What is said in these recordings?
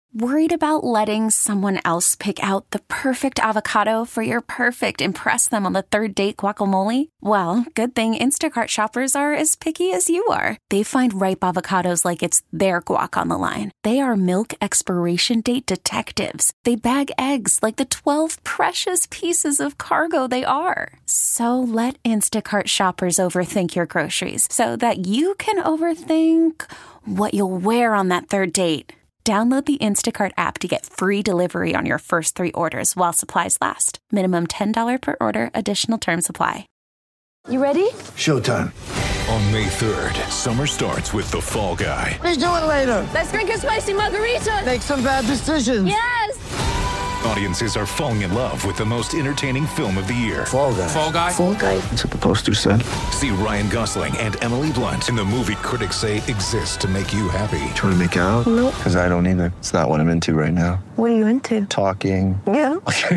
Worried about letting someone else pick out the perfect avocado for your perfect impress them on the third date guacamole? Well, good thing Instacart shoppers are as picky as you are. They find ripe avocados like it's their guac on the line. They are milk expiration date detectives. They bag eggs like the 12 precious pieces of cargo they are. So let Instacart shoppers overthink your groceries so that you can overthink what you'll wear on that third date. Download the Instacart app to get free delivery on your first 3 orders while supplies last. Minimum $10 per order. Additional terms apply. You ready? Showtime. On May 3rd, summer starts with The Fall Guy. Let's do it later. Let's drink a spicy margarita. Make some bad decisions. Yes! Audiences are falling in love with the most entertaining film of the year. Fall Guy. Fall Guy? Fall Guy. That's what the poster said. See Ryan Gosling and Emily Blunt in the movie critics say exists to make you happy. Trying to make it out? Nope. Because I don't either. It's not what I'm into right now. What are you into? Talking. Yeah.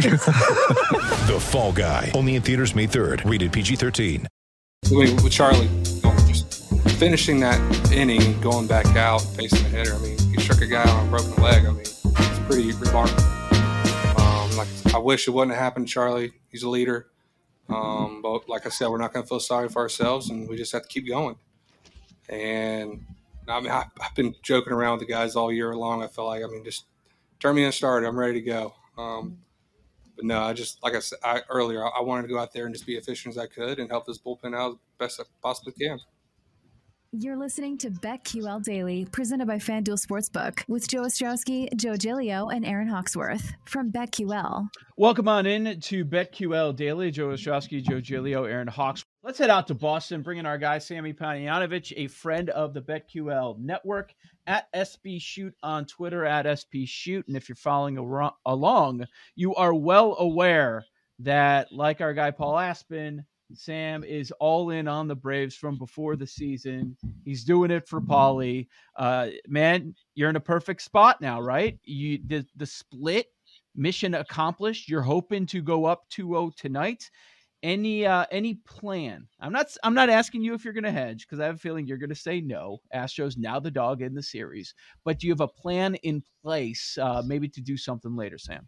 The Fall Guy. Only in theaters May 3rd. Rated PG-13. With Charlie, just finishing that inning, going back out, facing the hitter. I mean, he struck a guy on a broken leg. I mean, it's pretty remarkable. I wish it wouldn't have happened to Charlie. He's a leader. But like I said, we're not going to feel sorry for ourselves, and we just have to keep going. And I mean, I've been joking around with the guys all year long. I feel like, just turn me in and start. I'm ready to go. But no, like I said earlier, I wanted to go out there and just be efficient as I could and help this bullpen out as best I possibly can. You're listening to BetQL Daily, presented by FanDuel Sportsbook, with Joe Ostrowski, Joe Giglio, and Aaron Hawksworth from BetQL. Welcome on in to BetQL Daily. Joe Ostrowski, Joe Giglio, Aaron Hawksworth. Let's head out to Boston, bring in our guy, Sammy Panayotovich, a friend of the BetQL network, at SB Shoot on Twitter, at SB Shoot. And if you're following along, you are well aware that, like our guy Paul Aspen, Sam is all in on the Braves from before the season. He's doing it for Paulie. Man, you're in a perfect spot now, right? The split, mission accomplished. You're hoping to go up 2-0 tonight. Any plan? I'm not asking you if you're going to hedge, because I have a feeling you're going to say no. Astros now the dog in the series. But do you have a plan in place, maybe to do something later, Sam?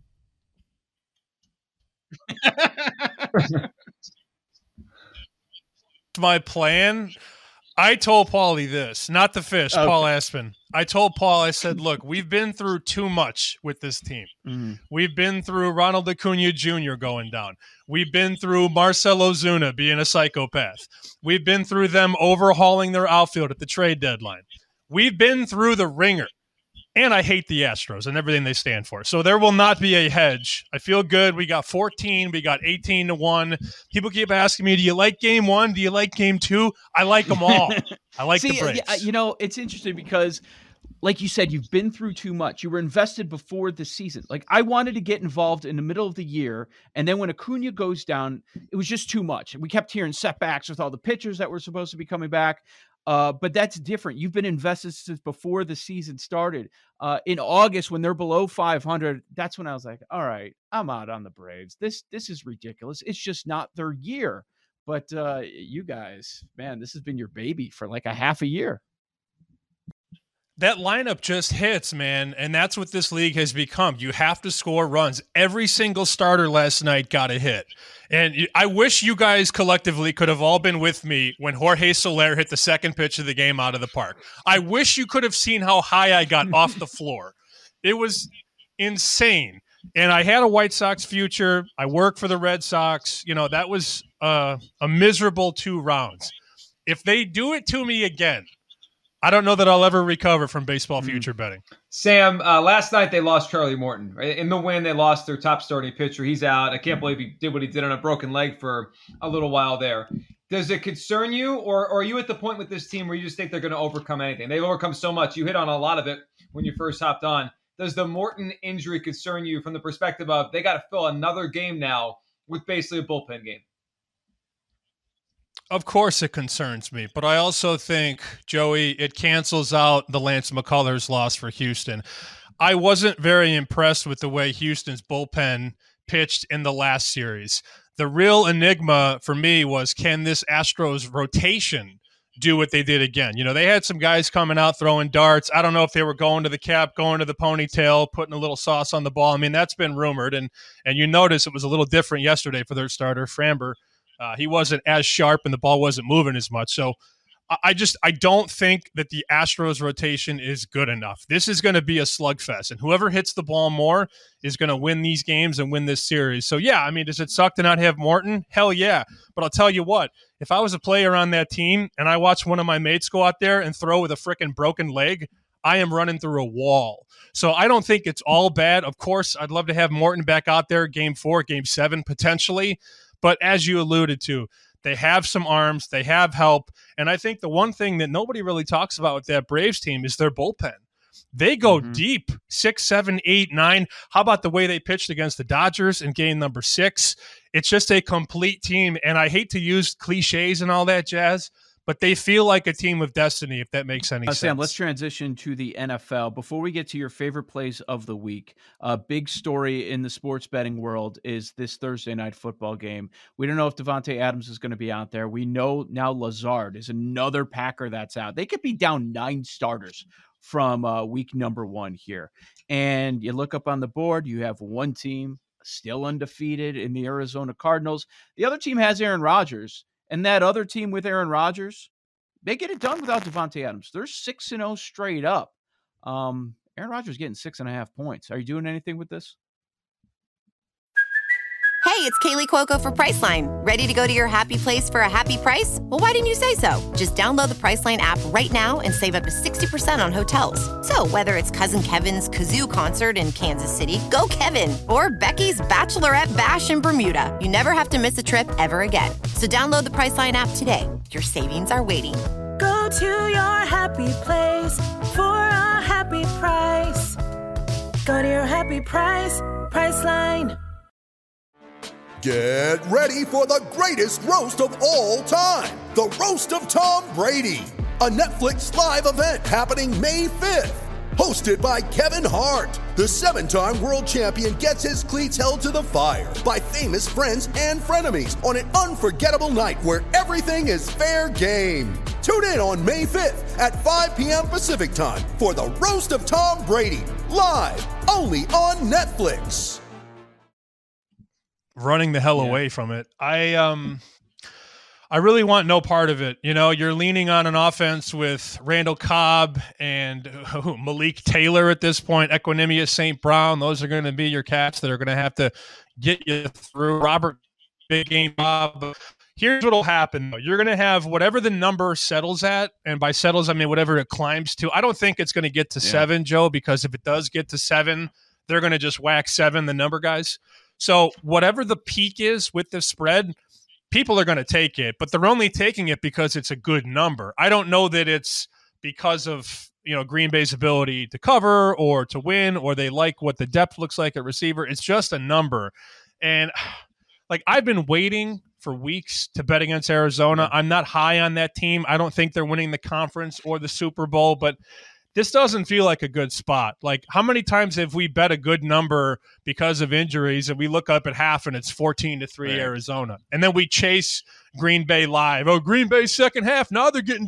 My plan, I told Paulie this, not the fish, okay. Paul Aspen. I told Paul, I said, look, we've been through too much with this team. Mm-hmm. We've been through Ronald Acuna Jr. going down. We've been through Marcell Ozuna being a psychopath. We've been through them overhauling their outfield at the trade deadline. We've been through the ringer. And I hate the Astros and everything they stand for. So there will not be a hedge. I feel good. We got 14. We got 18-1. People keep asking me, do you like game 1? Do you like game 2? I like them all. I like the Braves. It's interesting because, like you said, you've been through too much. You were invested before the season. Like, I wanted to get involved in the middle of the year. And then when Acuna goes down, it was just too much. We kept hearing setbacks with all the pitchers that were supposed to be coming back. But that's different. You've been invested since before the season started. In August, when they're below 500, that's when I was like, all right, I'm out on the Braves. This is ridiculous. It's just not their year. But you guys, man, this has been your baby for like a half a year. That lineup just hits, man, and that's what this league has become. You have to score runs. Every single starter last night got a hit. And I wish you guys collectively could have all been with me when Jorge Soler hit the second pitch of the game out of the park. I wish you could have seen how high I got off the floor. It was insane. And I had a White Sox future. I work for the Red Sox. That was a miserable 2 rounds. If they do it to me again, I don't know that I'll ever recover from baseball future betting. Sam, last night they lost Charlie Morton. Right? In the win, they lost their top starting pitcher. He's out. I can't believe he did what he did on a broken leg for a little while there. Does it concern you, or are you at the point with this team where you just think they're going to overcome anything? They've overcome so much. You hit on a lot of it when you first hopped on. Does the Morton injury concern you from the perspective of they got to fill another game now with basically a bullpen game? Of course it concerns me, but I also think, Joey, it cancels out the Lance McCullers loss for Houston. I wasn't very impressed with the way Houston's bullpen pitched in the last series. The real enigma for me was, can this Astros rotation do what they did again. They had some guys coming out throwing darts. I don't know if they were going to the cap, going to the ponytail, putting a little sauce on the ball. I mean, that's been rumored, and you notice it was a little different yesterday for their starter, Framber. He wasn't as sharp, and the ball wasn't moving as much. So I don't think that the Astros rotation is good enough. This is going to be a slugfest, and whoever hits the ball more is going to win these games and win this series. So, yeah, I mean, does it suck to not have Morton? Hell yeah. But I'll tell you what, if I was a player on that team and I watched one of my mates go out there and throw with a freaking broken leg, I am running through a wall. So I don't think it's all bad. Of course, I'd love to have Morton back out there game 4, game 7, potentially. But as you alluded to, they have some arms, they have help, and I think the one thing that nobody really talks about with that Braves team is their bullpen. They go deep, 6, 7, 8, 9. How about the way they pitched against the Dodgers in game number 6? It's just a complete team, and I hate to use cliches and all that jazz, but they feel like a team of destiny, if that makes any sense. Sam, let's transition to the NFL. Before we get to your favorite plays of the week, a big story in the sports betting world is this Thursday night football game. We don't know if Davante Adams is going to be out there. We know now Lazard is another Packer that's out. They could be down 9 starters from week number 1 here. And you look up on the board, you have one team still undefeated in the Arizona Cardinals. The other team has Aaron Rodgers. And that other team with Aaron Rodgers, they get it done without Davante Adams. They're 6-0 straight up. Aaron Rodgers getting 6.5 points. Are you doing anything with this? Hey, it's Kaylee Cuoco for Priceline. Ready to go to your happy place for a happy price? Well, why didn't you say so? Just download the Priceline app right now and save up to 60% on hotels. So whether it's Cousin Kevin's Kazoo Concert in Kansas City, go Kevin, or Becky's Bachelorette Bash in Bermuda, you never have to miss a trip ever again. So download the Priceline app today. Your savings are waiting. Go to your happy place for a happy price. Go to your happy price, Priceline. Get ready for the greatest roast of all time, the Roast of Tom Brady, a Netflix live event happening May 5th. Hosted by Kevin Hart, the 7-time world champion gets his cleats held to the fire by famous friends and frenemies on an unforgettable night where everything is fair game. Tune in on May 5th at 5 p.m. Pacific time for the Roast of Tom Brady, live only on Netflix. Running the hell away from it. I really want no part of it. You're leaning on an offense with Randall Cobb and Malik Taylor at this point, Equanimeous St. Brown. Those are going to be your cats that are going to have to get you through. Robert Big Game Bob. Here's what will happen, though. You're going to have whatever the number settles at, and by settles, I mean whatever it climbs to. I don't think it's going to get to 7, Joe, because if it does get to 7, they're going to just whack 7, the number guys. So whatever the peak is with the spread, people are going to take it, but they're only taking it because it's a good number. I don't know that it's because of Green Bay's ability to cover or to win, or they like what the depth looks like at receiver. It's just a number. And I've been waiting for weeks to bet against Arizona. I'm not high on that team. I don't think they're winning the conference or the Super Bowl, but this doesn't feel like a good spot. How many times have we bet a good number because of injuries and we look up at half and it's 14-3 Arizona? And then we chase Green Bay live. Oh, Green Bay's second half. Now they're getting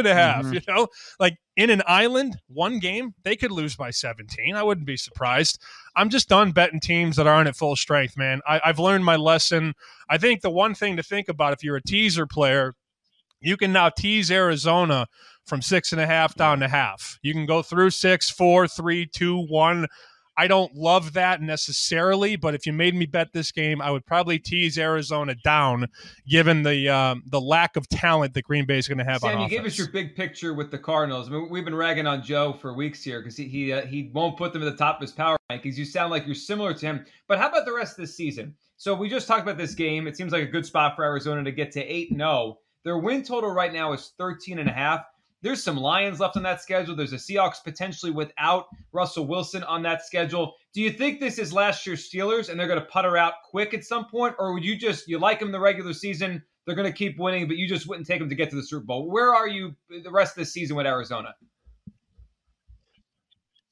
12.5. In an island, one game, they could lose by 17. I wouldn't be surprised. I'm just done betting teams that aren't at full strength, man. I've learned my lesson. I think the one thing to think about if you're a teaser player, you can now tease Arizona from 6.5 down to half. You can go through 6, 4, 3, 2, 1. I don't love that necessarily, but if you made me bet this game, I would probably tease Arizona down, given the lack of talent that Green Bay is going to have on offense. Sam, you gave us your big picture with the Cardinals. I mean, we've been ragging on Joe for weeks here because he won't put them at the top of his power rankings. You sound like you're similar to him. But how about the rest of this season? So we just talked about this game. It seems like a good spot for Arizona to get to 8-0. Their win total right now is 13.5. There's some Lions left on that schedule. There's a Seahawks potentially without Russell Wilson on that schedule. Do you think this is last year's Steelers and they're going to putter out quick at some point? Or would you like them the regular season, they're going to keep winning, but you just wouldn't take them to get to the Super Bowl? Where are you the rest of the season with Arizona?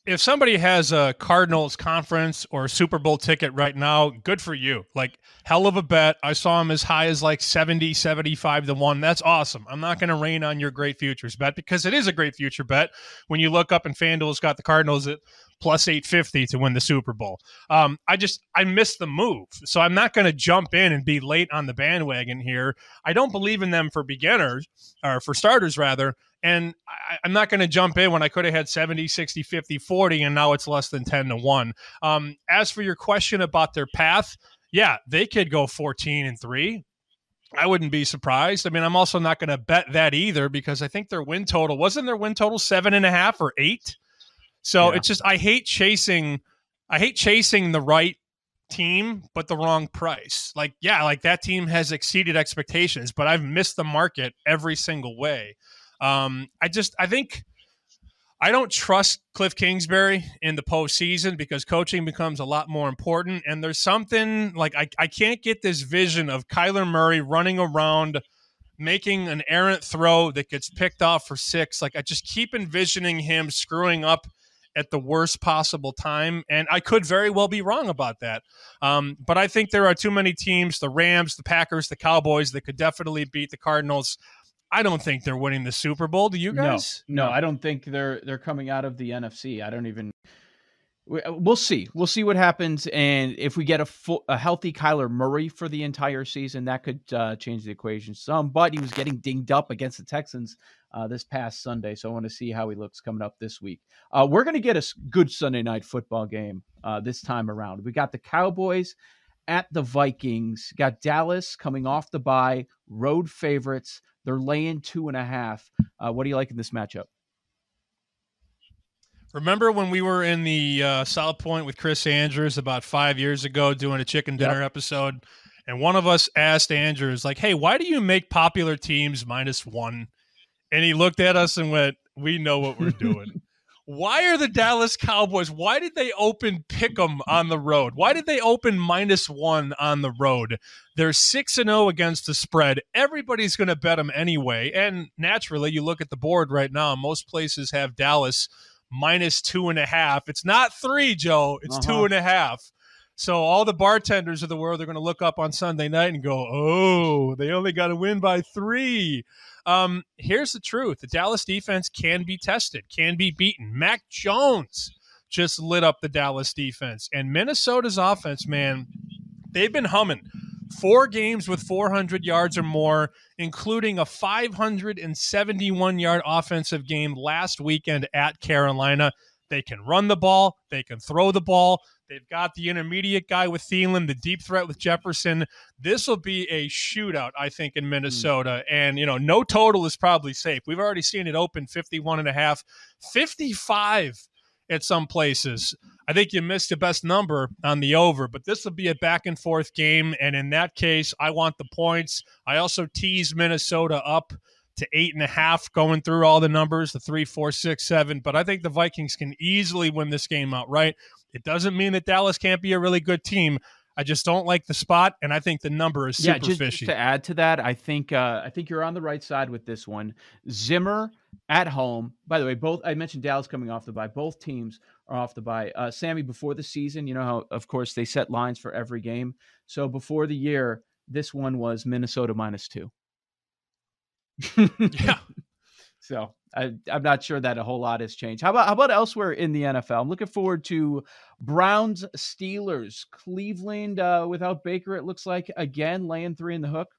if somebody has a Cardinals conference or Super Bowl ticket right now, good for you. Like, hell of a bet. I saw him as high as like 70, 75 to 1. That's awesome. I'm not going to rain on your great futures bet because it is a great future bet when you look up and FanDuel's got the Cardinals at plus 850 to win the Super Bowl. I missed the move. So I'm not going to jump in and be late on the bandwagon here. I don't believe in them for beginners, or for starters rather. And I'm not going to jump in when I could have had 70, 60, 50, 40, and now it's less than 10 to 1. As for your question about their path, yeah, they could go 14-3. I wouldn't be surprised. I mean, I'm also not going to bet that either because I think their win total, wasn't their win total 7.5 or 8? So It's just, I hate chasing the right team, but the wrong price. Like that team has exceeded expectations, but I've missed the market every single way. I think I don't trust Cliff Kingsbury in the postseason because coaching becomes a lot more important. And there's something like I can't get this vision of Kyler Murray running around making an errant throw that gets picked off for 6. Like I just keep envisioning him screwing up at the worst possible time. And I could very well be wrong about that. But I think there are too many teams, the Rams, the Packers, the Cowboys, that could definitely beat the Cardinals. I don't think they're winning the Super Bowl. Do you guys? No, I don't think they're coming out of the NFC. I don't even. We'll see. We'll see what happens, and if we get a healthy Kyler Murray for the entire season, that could change the equation some. But he was getting dinged up against the Texans this past Sunday, so I want to see how he looks coming up this week. We're going to get a good Sunday night football game this time around. We got the Cowboys at the Vikings. Got Dallas coming off the bye, road favorites. They're laying 2.5. What do you like in this matchup? Remember when we were in the South Point with Chris Andrews about 5 years ago doing a chicken dinner episode, and one of us asked Andrews, like, hey, why do you make popular teams -1? And he looked at us and went, we know what we're doing. Why are the Dallas Cowboys, why did they open Pick'em on the road? Why did they open -1 on the road? They're 6-0 against the spread. Everybody's going to bet them anyway. And naturally, you look at the board right now, most places have Dallas -2.5. It's not 3, Joe. It's 2.5. So all the bartenders of the world are going to look up on Sunday night and go, oh, they only got to win by 3. Here's the truth. The Dallas defense can be tested, can be beaten. Mac Jones just lit up the Dallas defense. And Minnesota's offense, man, they've been humming. 4 games with 400 yards or more, including a 571-yard offensive game last weekend at Carolina. They can run the ball. They can throw the ball. They've got the intermediate guy with Thielen, the deep threat with Jefferson. This will be a shootout, I think, in Minnesota. And, no total is probably safe. We've already seen it open 51.5, 55 at some places. I think you missed the best number on the over, but this will be a back-and-forth game. And in that case, I want the points. I also teased Minnesota up to 8.5 going through all the numbers, the 3, 4, 6, 7. But I think the Vikings can easily win this game outright. It doesn't mean that Dallas can't be a really good team. I just don't like the spot, and I think the number is super fishy. Just to add to that, I think you're on the right side with this one. Zimmer at home. By the way, I mentioned Dallas coming off the bye. Both teams are off the bye. Sammy, before the season, you know how, of course, they set lines for every game. So before the year, this one was Minnesota -2. Yeah. So I'm not sure that a whole lot has changed. How about elsewhere in the NFL? I'm looking forward to Browns Steelers. Cleveland without Baker, it looks like, again, laying 3 in the hook.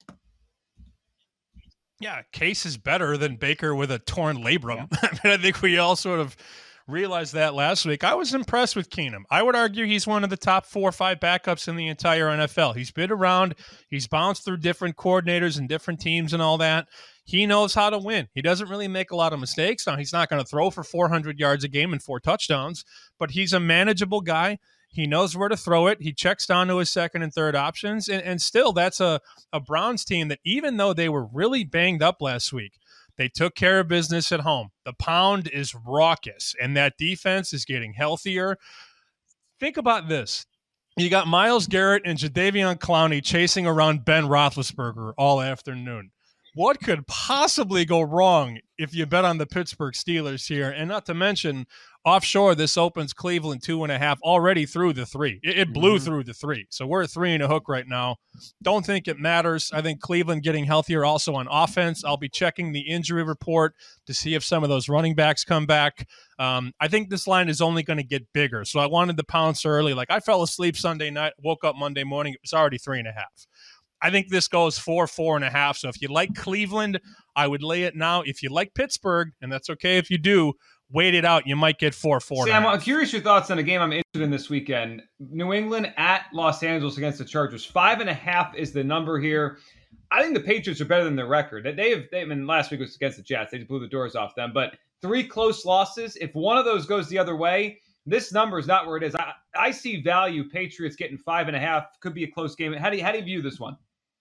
Yeah, Case is better than Baker with a torn labrum. Yeah. I mean, I think we all sort of realized that last week. I was impressed with Keenum. I would argue he's one of the top 4 or 5 backups in the entire NFL. He's been around. He's bounced through different coordinators and different teams and all that. He knows how to win. He doesn't really make a lot of mistakes. Now, he's not going to throw for 400 yards a game and 4 touchdowns, but he's a manageable guy. He knows where to throw it. He checks down to his second and third options. And still, that's a Browns team that, even though they were really banged up last week, they took care of business at home. The pound is raucous, and that defense is getting healthier. Think about this. You got Myles Garrett and Jadeveon Clowney chasing around Ben Roethlisberger all afternoon. what could possibly go wrong if you bet on the Pittsburgh Steelers here? And not to mention, offshore, this opens Cleveland 2.5 already through the 3. It blew through the 3. So we're at 3 and a hook right now. Don't think it matters. I think Cleveland getting healthier also on offense. I'll be checking the injury report to see if some of those running backs come back. I think this line is only going to get bigger. So I wanted to pounce early. Like, I fell asleep Sunday night, woke up Monday morning. It was already 3.5. I think this goes 4.5. So if you like Cleveland, I would lay it now. If you like Pittsburgh, and that's okay if you do, wait it out. You might get 4.5. Sam, I'm curious your thoughts on a game I'm interested in this weekend. New England at Los Angeles against the Chargers. 5.5 is the number here. I think the Patriots are better than their record. I mean, last week was against the Jets. They just blew the doors off them. But 3 close losses. If one of those goes the other way, this number is not where it is. I see value. Patriots getting 5.5. Could be a close game. How do you view this one?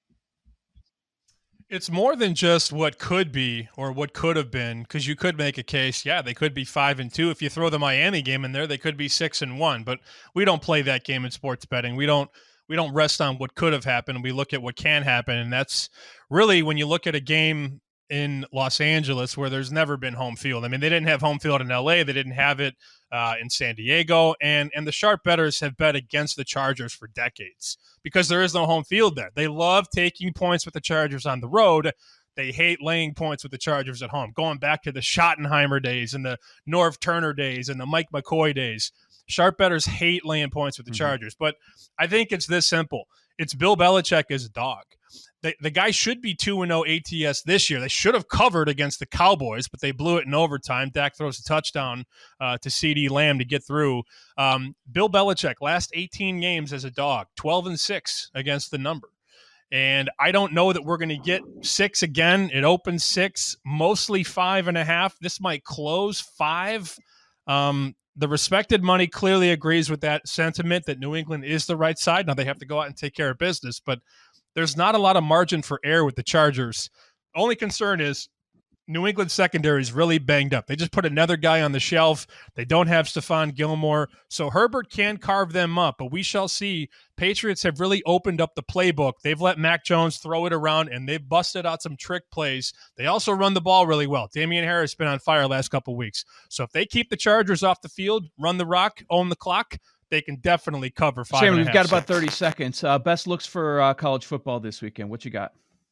It's more than just what could be or what could have been, because you could make a case, yeah, they could be 5-2. If you throw the Miami game in there, they could be 6-1. But we don't play that game in sports betting. We don't rest on what could have happened. We look at what can happen, and that's really when you look at a game in Los Angeles where there's never been home field. I mean, they didn't have home field in LA. They didn't have it in San Diego. And the sharp bettors have bet against the Chargers for decades because there is no home field there. They love taking points with the Chargers on the road. They hate laying points with the Chargers at home, going back to the Schottenheimer days and the Norv Turner days and the Mike McCoy days. Sharp bettors hate laying points with the Chargers. But I think it's this simple. It's Bill Belichick as a dog. The guy should be 2-0 ATS this year. They should have covered against the Cowboys, but they blew it in overtime. Dak throws a touchdown to CeeDee Lamb to get through. Bill Belichick, last 18 games as a dog, 12-6 against the number. And I don't know that we're going to get 6 again. It opens 6, mostly 5.5. This might close 5. The respected money clearly agrees with that sentiment that New England is the right side. Now they have to go out and take care of business, but there's not a lot of margin for error with the Chargers. Only concern is New England secondary is really banged up. They just put another guy on the shelf. They don't have Stephon Gilmore. So Herbert can carve them up, but we shall see. Patriots have really opened up the playbook. They've let Mac Jones throw it around, and they've busted out some trick plays. They also run the ball really well. Damian Harris has been on fire last couple of weeks. So if they keep the Chargers off the field, run the rock, own the clock, they can definitely cover 5.5. Sam, we've got about 30 seconds. Best looks for college football this weekend. What you got?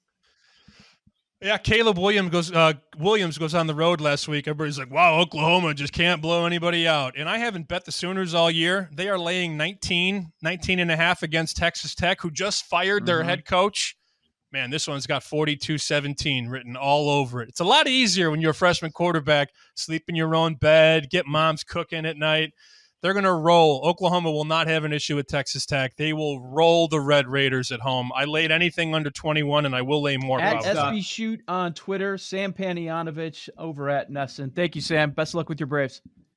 Yeah, Caleb Williams goes on the road last week. Everybody's like, wow, Oklahoma just can't blow anybody out. And I haven't bet the Sooners all year. They are laying 19.5 against Texas Tech, who just fired their head coach. Man, this one's got 42-17 written all over it. It's a lot easier when you're a freshman quarterback, sleep in your own bed, get mom's cooking at night. They're going to roll. Oklahoma will not have an issue with Texas Tech. They will roll the Red Raiders at home. I laid anything under 21, and I will lay more. At SB Shoot on Twitter, Sam Panayotovich over at Nesson. Thank you, Sam. Best of luck with your Braves.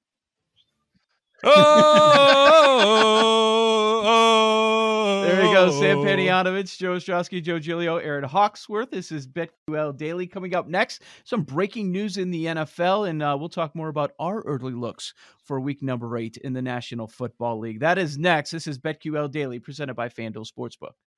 There you go, Sam Panayotovich, Joe Ostrowski, Joe Giglio, Aaron Hawksworth. This is BetQL Daily. Coming up next, some breaking news in the NFL, and we'll talk more about our early looks for week number 8 in the National Football League. That is next. This is BetQL Daily, presented by FanDuel Sportsbook.